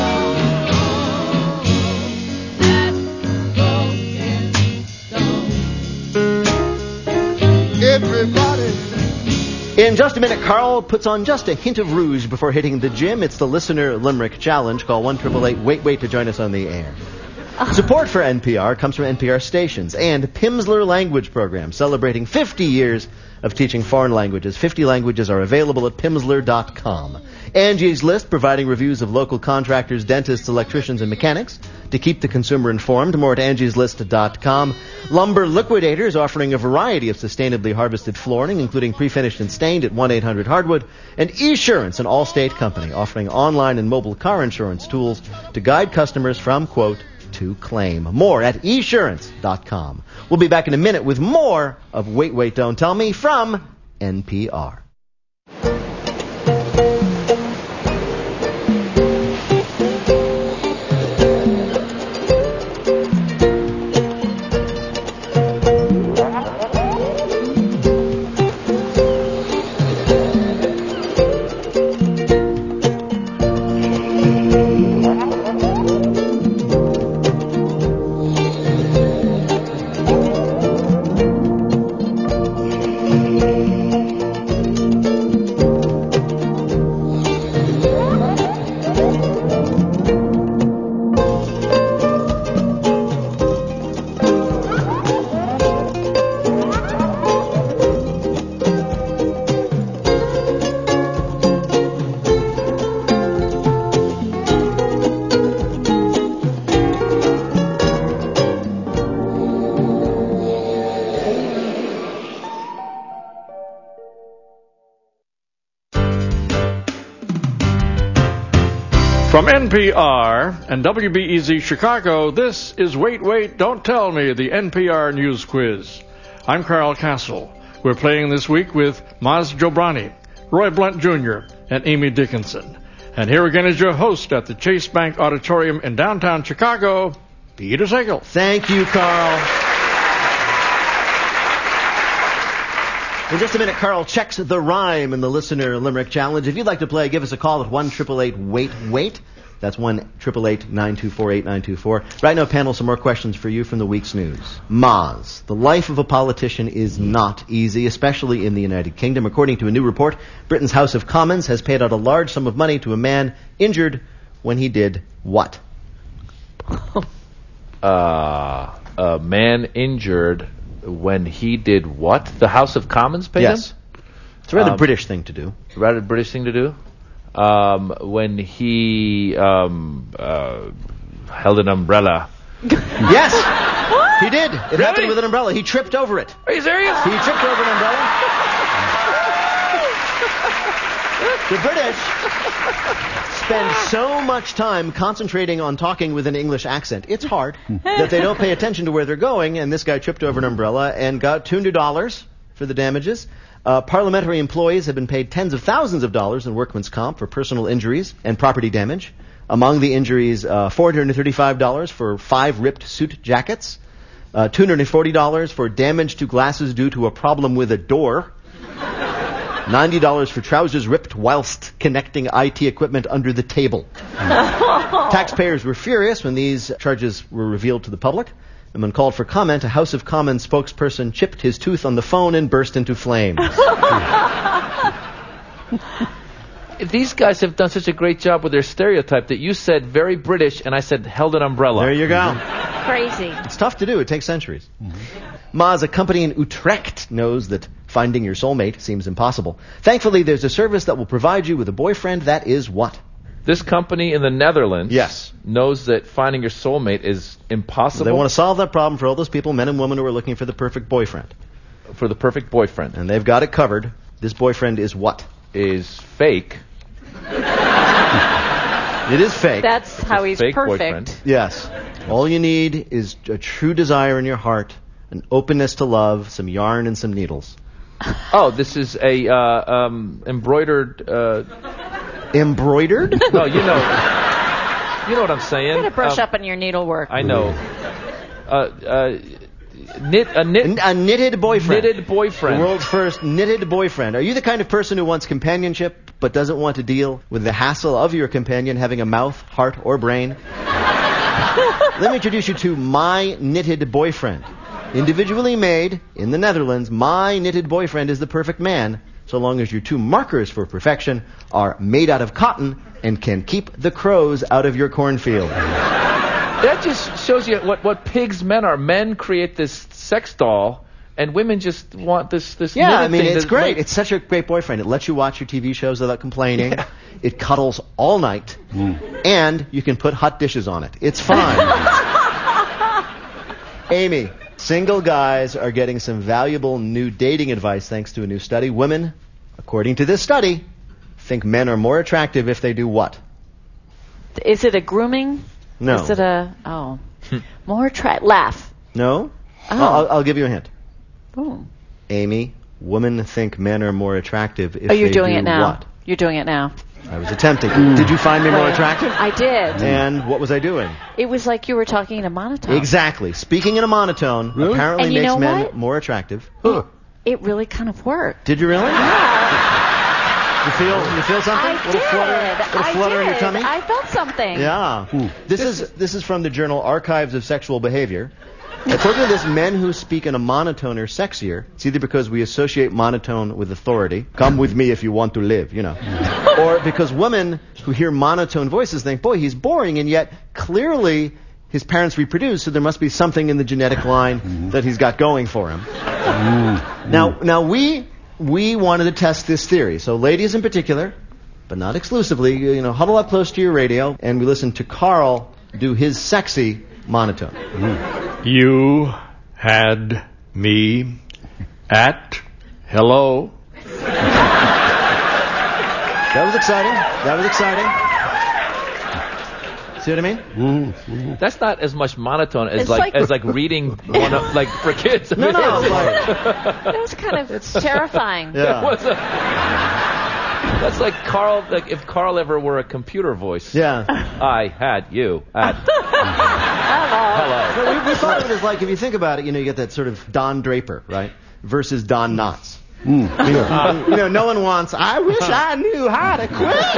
Everybody. In just a minute, Carl puts on just a hint of rouge before hitting the gym. It's the Listener Limerick Challenge. Call 1-888-WAIT-WAIT to join us on the air. Support for NPR comes from NPR stations and Pimsleur Language Program, celebrating 50 years of teaching foreign languages. 50 languages are available at Pimsleur.com. Angie's List, providing reviews of local contractors, dentists, electricians, and mechanics to keep the consumer informed. More at angieslist.com. Lumber Liquidators, offering a variety of sustainably harvested flooring, including pre-finished and stained, at 1-800-HARDWOOD. And Esurance, an Allstate company, offering online and mobile car insurance tools to guide customers from, quote, to claim. More at Esurance.com. We'll be back in a minute with more of Wait, Wait, Don't Tell Me from NPR. From NPR and WBEZ Chicago, this is Wait, Wait, Don't Tell Me, the NPR News Quiz. I'm Carl Castle. We're playing this week with Maz Jobrani, Roy Blunt Jr., and Amy Dickinson. And here again is your host at the Chase Bank Auditorium in downtown Chicago, Peter Sagal. Thank you, Carl. In just a minute, Carl checks the rhyme in the Listener Limerick Challenge. If you'd like to play, give us a call at 1-888-WAIT-WAIT. That's 1-888-924-8924. Right now, panel, some more questions for you from the week's news. Moz. The life of a politician is not easy, especially in the United Kingdom. According to a new report, Britain's House of Commons has paid out a large sum of money to a man injured when he did what? A man injured when he did what? The House of Commons paid him? Yes. It's a rather British thing to do. Rather British thing to do? When he held an umbrella. Yes! He did. It happened with an umbrella. He tripped over it. Are you serious? He tripped over an umbrella. The British spend so much time concentrating on talking with an English accent, it's hard, that they don't pay attention to where they're going, and this guy tripped over an umbrella and got $200 for the damages. Parliamentary employees have been paid tens of thousands of dollars in workman's comp for personal injuries and property damage. Among the injuries, $435 for 5 ripped suit jackets, $240 for damage to glasses due to a problem with a door, $90 for trousers ripped whilst connecting IT equipment under the table. Taxpayers were furious when these charges were revealed to the public. And when called for comment, a House of Commons spokesperson chipped his tooth on the phone and burst into flames. These guys have done such a great job with their stereotype that you said very British and I said held an umbrella. There you go. Crazy. It's tough to do. It takes centuries. Moz, a company in Utrecht, knows that finding your soulmate seems impossible. Thankfully, there's a service that will provide you with a boyfriend that is what? This company in the Netherlands knows that finding your soulmate is impossible. They want to solve that problem for all those people, men and women, who are looking for the perfect boyfriend. For the perfect boyfriend. And they've got it covered. This boyfriend is what? Is fake. It is fake. That's how he's fake perfect. Boyfriend. Yes. All you need is a true desire in your heart, an openness to love, some yarn and some needles. Oh, this is a embroidered... Embroidered? No, you know what I'm saying. You gotta brush up on your needlework. I know. A knitted boyfriend. Knitted boyfriend. The world's first knitted boyfriend. Are you the kind of person who wants companionship but doesn't want to deal with the hassle of your companion having a mouth, heart, or brain? Let me introduce you to My Knitted Boyfriend. Individually made in the Netherlands, My Knitted Boyfriend is the perfect man, so long as your 2 markers for perfection are made out of cotton and can keep the crows out of your cornfield. That just shows you what pigs men are. Men create this sex doll, and women just want this Yeah, I mean, thing it's great. It's such a great boyfriend. It lets you watch your TV shows without complaining. Yeah. It cuddles all night, and you can put hot dishes on it. It's fine. Amy, single guys are getting some valuable new dating advice thanks to a new study. Women, according to this study, think men are more attractive if they do what? Is it a grooming? No. Is it more laugh? No. Oh. I'll give you a hint. Oh. Amy, women think men are more attractive if you're they doing do it now. what? You're doing it now. I was attempting. Did you find me more attractive? I did. And what was I doing? It was like you were talking in a monotone. Exactly. Speaking in a monotone apparently makes men more attractive. It really kind of worked. Did you really? Yeah. You feel something? I did. Little flutter in your tummy? I felt something. Yeah. This is from the journal Archives of Sexual Behavior. According to this, men who speak in a monotone are sexier. It's either because we associate monotone with authority. Come with me if you want to live, you know. Or because women who hear monotone voices think, boy, he's boring, and yet clearly his parents reproduced, so there must be something in the genetic line that he's got going for him. Now we wanted to test this theory. So ladies in particular, but not exclusively, huddle up close to your radio, and we listen to Carl do his sexy monotone. You had me at hello. That was exciting. See what I mean? That's not as much monotone as like reading one of, like for kids. No. That was kind of terrifying. Yeah. That's like Carl. Like if Carl ever were a computer voice. Yeah. I had you at. Hello. So we thought of it as like, if you think about it, you get that sort of Don Draper, right, versus Don Knotts. You know, no one wants, I wish I knew how to quit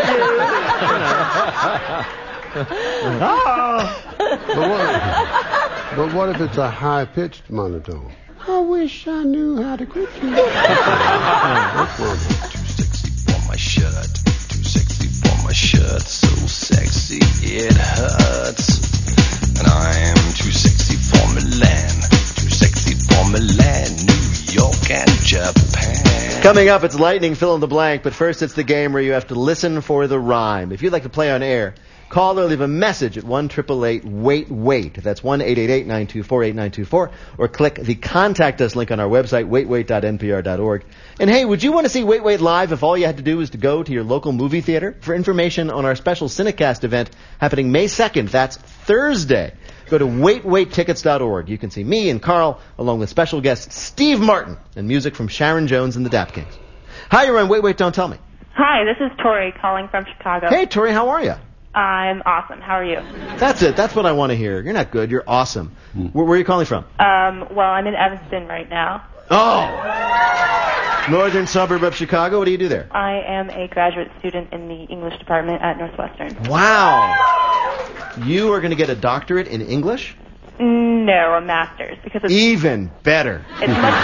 But what if it's a high-pitched monotone? I wish I knew how to quit you. That's one. Too sexy for my shirt. Too sexy for my shirt. So sexy it hurts. And I am too sexy for Milan. Too sexy for Milan, New York, and Japan. Coming up, it's lightning fill in the blank, but first it's the game where you have to listen for the rhyme. If you'd like to play on air, call or leave a message at 1-888-WAIT-WAIT. That's 1-888-924-8924. Or click the Contact Us link on our website, waitwait.npr.org. And hey, would you want to see Wait Wait live if all you had to do was to go to your local movie theater? For information on our special Cinecast event happening May 2nd, that's Thursday, go to waitwaittickets.org. You can see me and Carl, along with special guest Steve Martin, and music from Sharon Jones and the Dap Kings. Hi, you're on Wait Wait, Don't Tell Me. Hi, this is Tori calling from Chicago. Hey, Tori, how are you? I'm awesome. How are you? That's it. That's what I want to hear. You're not good. You're awesome. Where are you calling from? Well, I'm in Evanston right now. Oh! Northern suburb of Chicago. What do you do there? I am a graduate student in the English department at Northwestern. Wow! You are going to get a doctorate in English? No, a master's. Because it's even better. It's much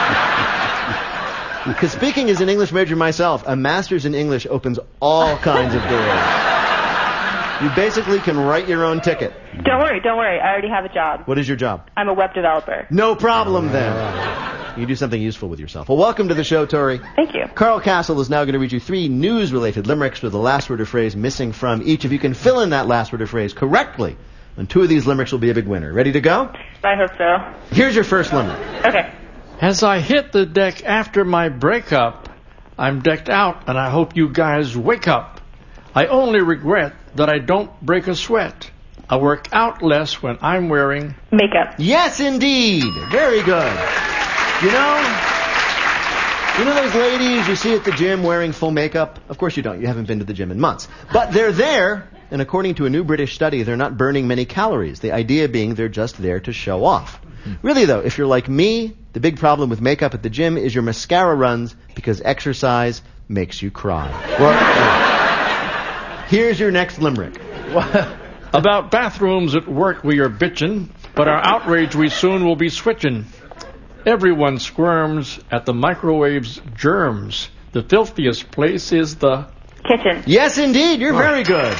Because speaking as an English major myself, a master's in English opens all kinds of doors. You basically can write your own ticket. Don't worry. I already have a job. What is your job? I'm a web developer. No problem then. You do something useful with yourself. Well, welcome to the show, Tori. Thank you. Carl Castle is now going to read you 3 news-related limericks with the last word or phrase missing from each. If you can fill in that last word or phrase correctly, then 2 of these limericks will be a big winner. Ready to go? I hope so. Here's your first limerick. Okay. As I hit the deck after my breakup, I'm decked out and I hope you guys wake up. I only regret that I don't break a sweat. I work out less when I'm wearing makeup. Yes, indeed. Very good. You know those ladies you see at the gym wearing full makeup? Of course you don't. You haven't been to the gym in months. But they're there, and according to a new British study, they're not burning many calories. The idea being they're just there to show off. Really, though, if you're like me, the big problem with makeup at the gym is your mascara runs because exercise makes you cry. Well, here's your next limerick. About bathrooms at work we are bitchin', but our outrage we soon will be switchin'. Everyone squirms at the microwave's germs. The filthiest place is the kitchen. Yes, indeed. You're very good.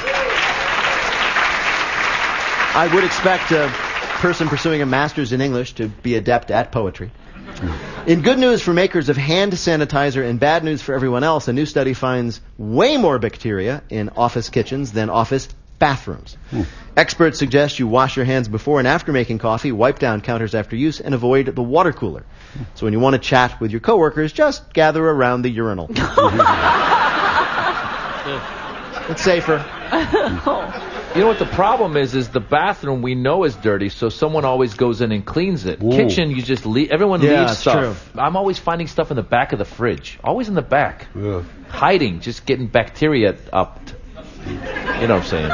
I would expect a person pursuing a master's in English to be adept at poetry. In good news for makers of hand sanitizer and bad news for everyone else, a new study finds way more bacteria in office kitchens than office bathrooms. Experts suggest you wash your hands before and after making coffee, wipe down counters after use, and avoid the water cooler. So when you want to chat with your coworkers, just gather around the urinal. It's safer. You know what the problem is the bathroom we know is dirty, so someone always goes in and cleans it. Ooh. Kitchen, you just leave. Everyone Yeah, leaves it's stuff. true. I'm always finding stuff in the back of the fridge. Always in the back. Yeah. Hiding, just getting bacteria up. You know what I'm saying?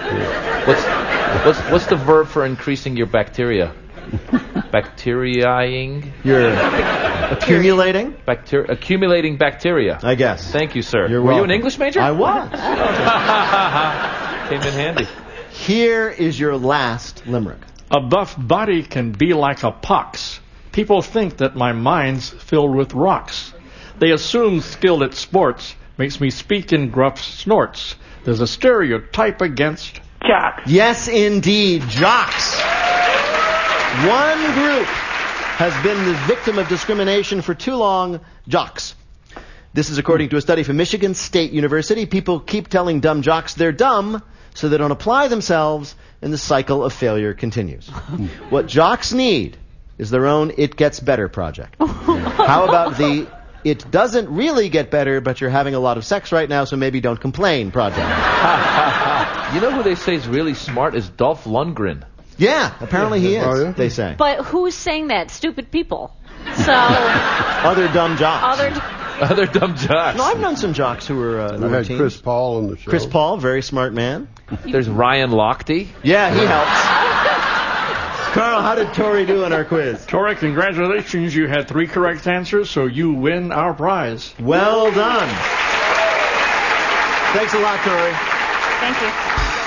What's the verb for increasing your bacteria? Bacteriaing? You're accumulating? Accumulating bacteria. I guess. Thank you, sir. You're Were you welcome. an English major? I was. Came in handy. Here is your last limerick. A buff body can be like a pox. People think that my mind's filled with rocks. They assume skill at sports makes me speak in gruff snorts. There's a stereotype against jocks. Yes, indeed, jocks. One group has been the victim of discrimination for too long, jocks. This is according to a study from Michigan State University. People keep telling dumb jocks they're dumb, so they don't apply themselves, and the cycle of failure continues. What jocks need is their own It Gets Better project. How about the It Doesn't Really Get Better, but you're having a lot of sex right now, so maybe don't complain project? You know who they say is really smart is Dolph Lundgren. Yeah, apparently he is, Oh, yeah? they say. But who's saying that? Stupid people. So Other dumb jocks. Other dumb jocks. No, I've known some jocks who were We had teens. Chris Paul on the show. Chris Paul, very smart man. There's Ryan Lochte. Yeah, he helps. Carl, how did Tori do in our quiz? Tori, congratulations. You had 3 correct answers, so you win our prize. Well done. Thanks a lot, Tori. Thank you.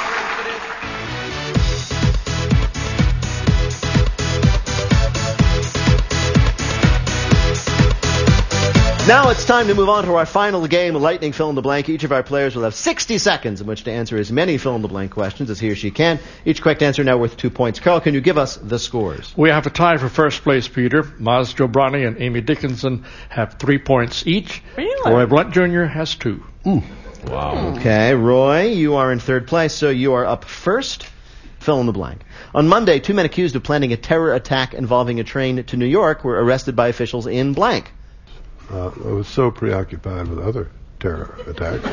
Now it's time to move on to our final game, Lightning Fill in the Blank. Each of our players will have 60 seconds in which to answer as many fill-in-the-blank questions as he or she can. Each correct answer now worth 2 points. Carl, can you give us the scores? We have a tie for first place, Peter. Maz Jobrani and Amy Dickinson have 3 points each. Really? Roy Blunt Jr. has 2. Wow. Okay, Roy, you are in third place, so you are up first. Fill in the blank. On Monday, 2 men accused of planning a terror attack involving a train to New York were arrested by officials in blank. I was so preoccupied with other terror attacks.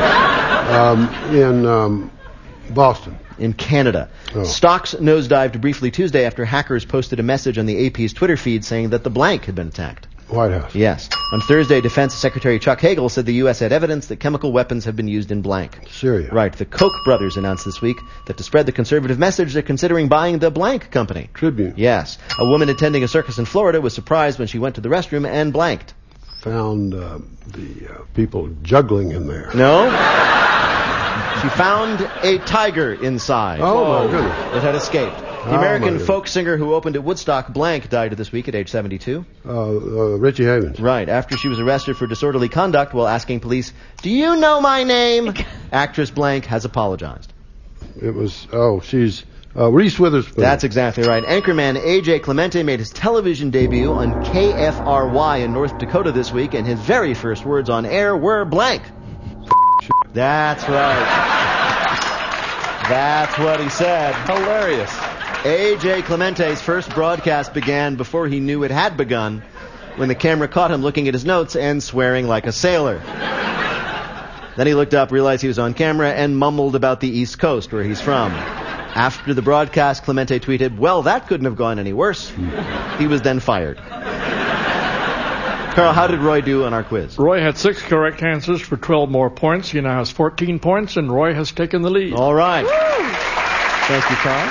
In Boston. In Canada. Oh. Stocks nosedived briefly Tuesday after hackers posted a message on the AP's Twitter feed saying that the blank had been attacked. White House. Yes. On Thursday, Defense Secretary Chuck Hagel said the U.S. had evidence that chemical weapons have been used in blank. Syria. Right. The Koch brothers announced this week that to spread the conservative message, they're considering buying the blank company. Tribune. Yes. A woman attending a circus in Florida was surprised when she went to the restroom and blanked. Found the people juggling in there. No. She found a tiger inside. Oh, my goodness. It had escaped. The American folk singer who opened at Woodstock blank died this week at age 72. Richie Havens. Right. After she was arrested for disorderly conduct while asking police, "Do you know my name?" Actress blank has apologized. It was, she's Reese Witherspoon. That's exactly right. Anchorman A.J. Clemente made his television debut on KFRY in North Dakota this week, and his very first words on air were blank. That's right. That's what he said. Hilarious. A.J. Clemente's first broadcast began before he knew it had begun, when the camera caught him looking at his notes and swearing like a sailor. Then he looked up, realized he was on camera, and mumbled about the East Coast, where he's from. After the broadcast, Clemente tweeted, "Well, that couldn't have gone any worse." He was then fired. Carl, how did Roy do on our quiz? Roy had 6 correct answers for 12 more points. He now has 14 points, and Roy has taken the lead. All right. Thank you, Carl.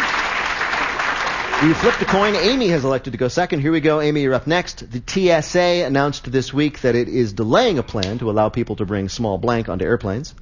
We flipped a coin. Amy has elected to go second. Here we go. Amy, you're up next. The TSA announced this week that it is delaying a plan to allow people to bring small blank onto airplanes.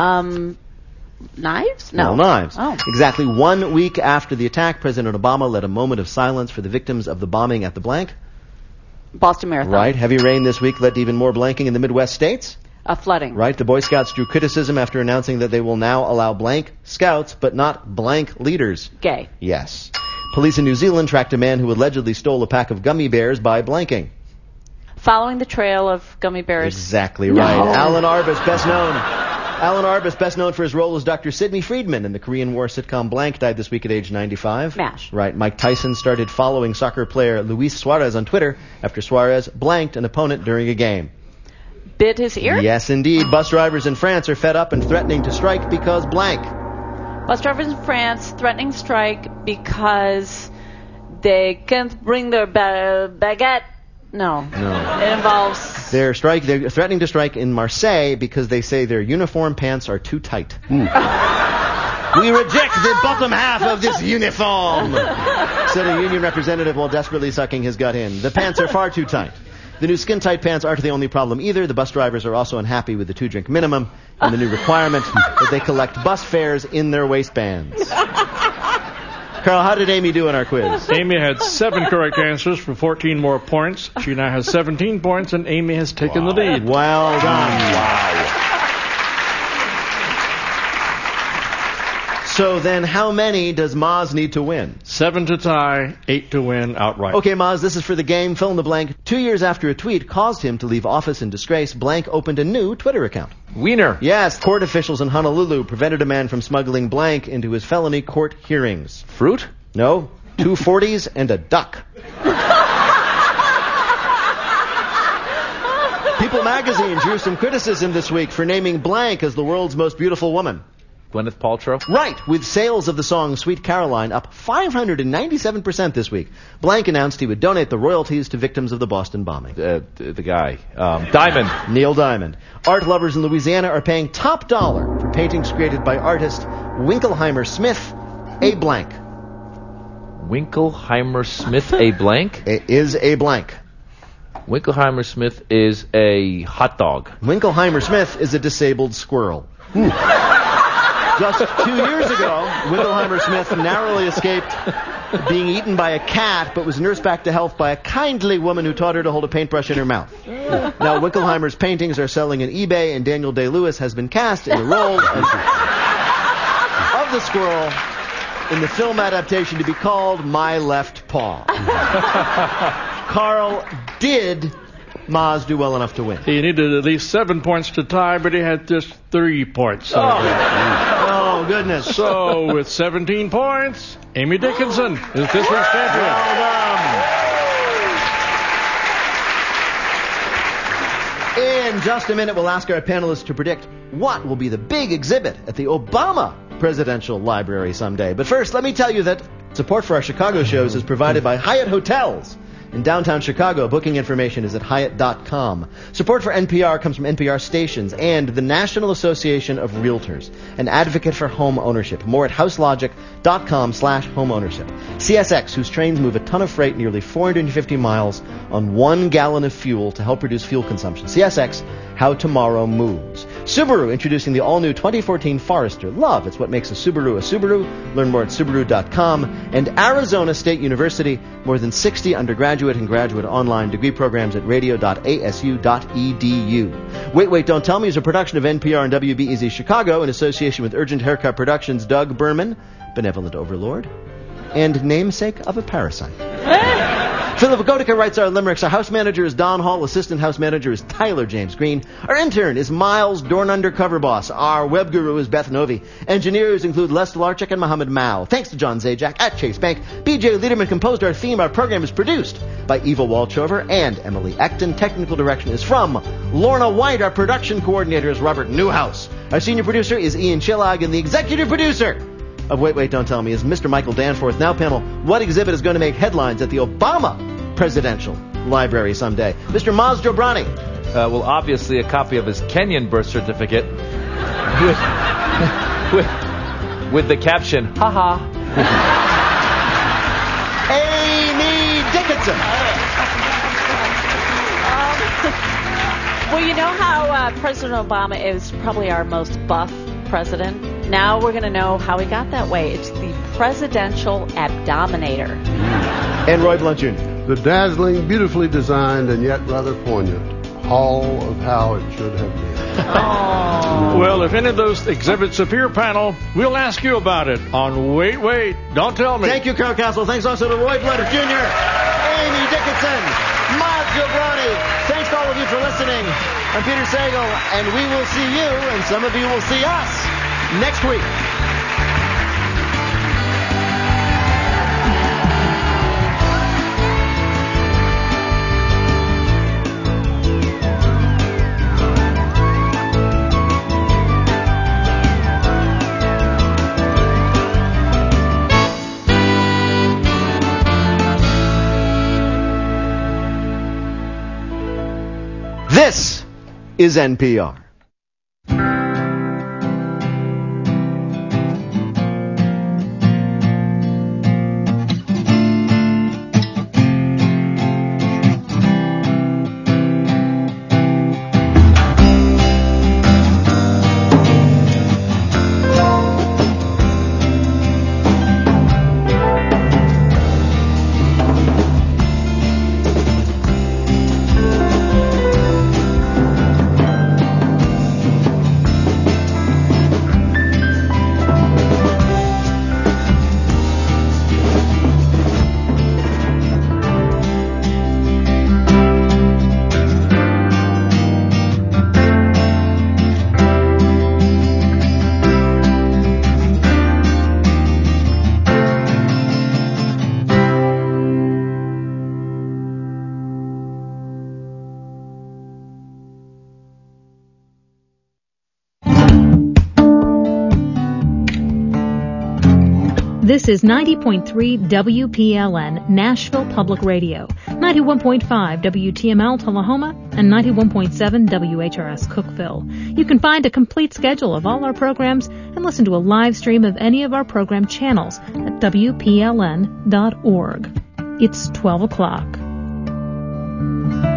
Knives? No. Small knives. Oh. Exactly 1 week after the attack, President Obama led a moment of silence for the victims of the bombing at the blank. Boston Marathon. Right. Heavy rain this week led to even more blanking in the Midwest states. Flooding. Right. The Boy Scouts drew criticism after announcing that they will now allow blank scouts, but not blank leaders. Gay. Yes. Police in New Zealand tracked a man who allegedly stole a pack of gummy bears by blanking. Following the trail of gummy bears. Exactly right. No. Alan Arbus, best known for his role as Dr. Sidney Friedman in the Korean War sitcom Blank, died this week at age 95. MASH. Right. Mike Tyson started following soccer player Luis Suarez on Twitter after Suarez blanked an opponent during a game. Bit his ear? Yes, indeed. Bus drivers in France are fed up and threatening to strike because blank. Bus drivers in France threatening strike because they can't bring their baguette. No. It involves... They're threatening to strike in Marseille because they say their uniform pants are too tight. We reject the bottom half of this uniform, said a union representative while desperately sucking his gut in. The pants are far too tight. The new skin-tight pants aren't the only problem either. The bus drivers are also unhappy with the 2-drink minimum and the new requirement that they collect bus fares in their waistbands. Carl, how did Amy do in our quiz? Amy had 7 correct answers for 14 more points. She now has 17 points, and Amy has taken the lead. Well done. Wow. So then how many does Maz need to win? 7 to tie, 8 to win outright. Okay, Maz, this is for the game. Fill in the blank. 2 years after a tweet caused him to leave office in disgrace, blank opened a new Twitter account. Wiener. Yes, court officials in Honolulu prevented a man from smuggling blank into his felony court hearings. Fruit? No, 2 40s and a duck. People magazine drew some criticism this week for naming blank as the world's most beautiful woman. Gwyneth Paltrow? Right, with sales of the song Sweet Caroline up 597% this week. Blank announced he would donate the royalties to victims of the Boston bombing. The guy. Diamond. Neil Diamond. Art lovers in Louisiana are paying top dollar for paintings created by artist Winkleheimer Smith, a blank. Winkleheimer Smith a blank? It is a blank. Winkleheimer Smith is a hot dog. Winkleheimer Smith is a disabled squirrel. Just 2 years ago, Winkleheimer Smith narrowly escaped being eaten by a cat, but was nursed back to health by a kindly woman who taught her to hold a paintbrush in her mouth. Now, Winkleheimer's paintings are selling on eBay, and Daniel Day-Lewis has been cast in the role of the squirrel in the film adaptation to be called My Left Paw. Carl, did Maz do well enough to win? He needed at least 7 points to tie, but he had just 3 points. Oh, goodness. So, with 17 points, Amy Dickinson is this week's champion. Well done. In just a minute, we'll ask our panelists to predict what will be the big exhibit at the Obama Presidential Library someday. But first, let me tell you that support for our Chicago shows is provided by Hyatt Hotels. In downtown Chicago, booking information is at Hyatt.com. Support for NPR comes from NPR stations and the National Association of Realtors, an advocate for home ownership. More at houselogic.com/homeownership. CSX, whose trains move a ton of freight nearly 450 miles on 1 gallon of fuel to help reduce fuel consumption. CSX, how tomorrow moves. Subaru, introducing the all-new 2014 Forester. Love, it's what makes a Subaru a Subaru. Learn more at Subaru.com. And Arizona State University, more than 60 undergraduate and graduate online degree programs at radio.asu.edu. Wait, Don't Tell Me is a production of NPR and WBEZ Chicago in association with Urgent Haircut Productions, Doug Berman, Benevolent Overlord, and namesake of a parasite. Philip Gotica writes our limericks. Our house manager is Don Hall. Assistant house manager is Tyler James Green. Our intern is Miles Dorn Undercover Boss. Our web guru is Beth Novi. Engineers include Les Larchik and Mohammed Mao. Thanks to John Zajac at Chase Bank. BJ Liederman composed our theme. Our program is produced by Eva Walchover and Emily Ecton. Technical direction is from Lorna White. Our production coordinator is Robert Newhouse. Our senior producer is Ian Chillag, and the executive producer of Wait, Don't Tell Me is Mr. Michael Danforth. Now, panel, what exhibit is going to make headlines at the Obama Presidential Library someday? Mr. Maz Jobrani. Well, obviously a copy of his Kenyan birth certificate with the caption, haha. Amy Dickinson. Well, you know how President Obama is probably our most buff president? Now we're going to know how he got that way. It's the Presidential Abdominator. And Roy Blunt Jr. The dazzling, beautifully designed, and yet rather poignant Hall of How It Should Have Been. Well, if any of those exhibits appear, panel, we'll ask you about it on Wait, Don't Tell Me. Thank you, Carl Castle. Thanks also to Roy Blunt Jr., Amy Dickinson, Maz Jobrani. Thanks to all of you for listening. I'm Peter Sagal, and we will see you, and some of you will see us, next week. This is NPR. This is 90.3 WPLN, Nashville Public Radio, 91.5 WTML Tullahoma, and 91.7 WHRS Cookeville. You can find a complete schedule of all our programs and listen to a live stream of any of our program channels at WPLN.org. It's 12 o'clock.